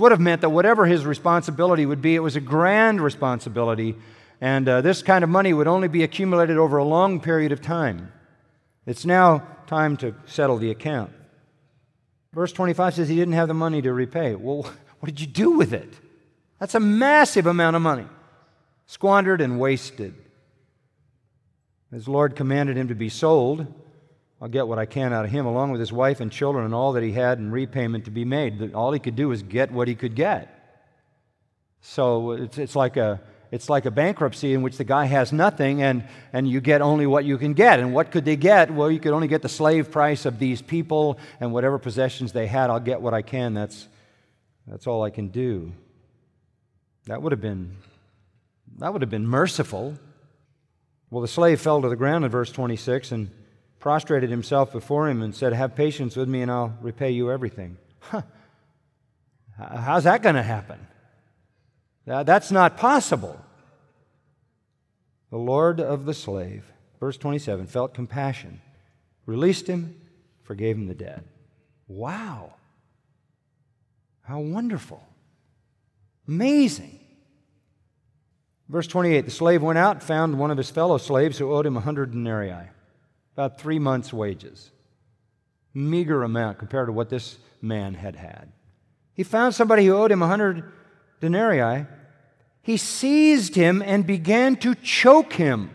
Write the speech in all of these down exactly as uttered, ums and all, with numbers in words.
would have meant that whatever his responsibility would be, it was a grand responsibility, and uh, this kind of money would only be accumulated over a long period of time. It's now time to settle the account. Verse twenty-five says he didn't have the money to repay. Well, what did you do with it? That's a massive amount of money, squandered and wasted. His Lord commanded him to be sold. I'll get what I can out of him, along with his wife and children and all that he had in repayment to be made. All he could do was get what he could get. So it's, it's like a it's like a bankruptcy in which the guy has nothing, and, and you get only what you can get. And what could they get? Well, you could only get the slave price of these people and whatever possessions they had. I'll get what I can. That's that's all I can do. That would have been that would have been merciful. Well, the slave fell to the ground in verse twenty-six and prostrated himself before him and said, "Have patience with me and I'll repay you everything." Huh. How's that going to happen? That's not possible. The Lord of the slave, verse twenty-seven, felt compassion, released him, forgave him the debt. Wow. How wonderful. Amazing. Verse twenty-eight, the slave went out and found one of his fellow slaves who owed him a hundred denarii, about three months' wages. Meager amount compared to what this man had had. He found somebody who owed him a hundred denarii. He seized him and began to choke him,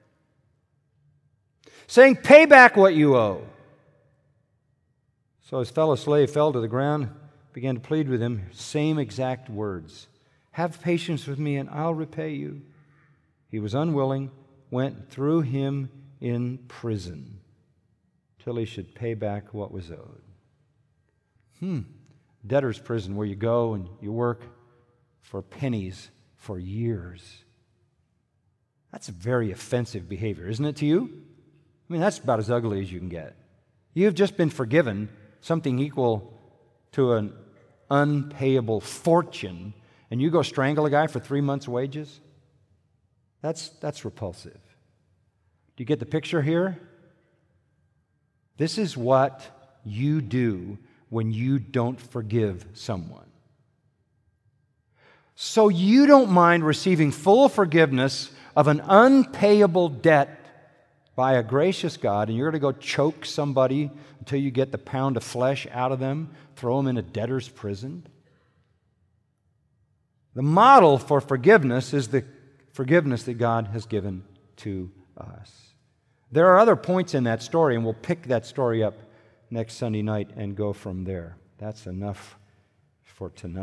saying, "Pay back what you owe." So his fellow slave fell to the ground, began to plead with him, same exact words. "Have patience with me and I'll repay you." He was unwilling, went, threw him in prison till he should pay back what was owed. Hmm. Debtor's prison, where you go and you work for pennies for years. That's very offensive behavior, isn't it to you? I mean, that's about as ugly as you can get. You've just been forgiven something equal to an unpayable fortune, and you go strangle a guy for three months' wages? That's, that's repulsive. Do you get the picture here? This is what you do when you don't forgive someone. So you don't mind receiving full forgiveness of an unpayable debt by a gracious God, and you're going to go choke somebody until you get the pound of flesh out of them, throw them in a debtor's prison? The model for forgiveness is the forgiveness that God has given to us. There are other points in that story, and we'll pick that story up next Sunday night and go from there. That's enough for tonight.